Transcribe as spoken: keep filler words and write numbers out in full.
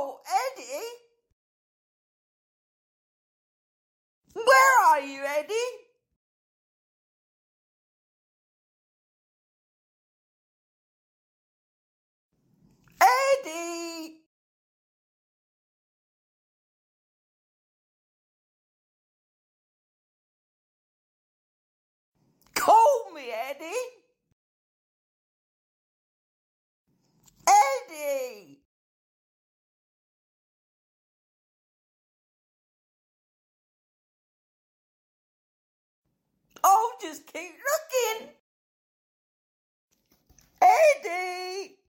Oh, Eddie? Where are you, Eddie? Eddie! Call me, Eddie! Eddie! Oh, just keep looking! Eddie!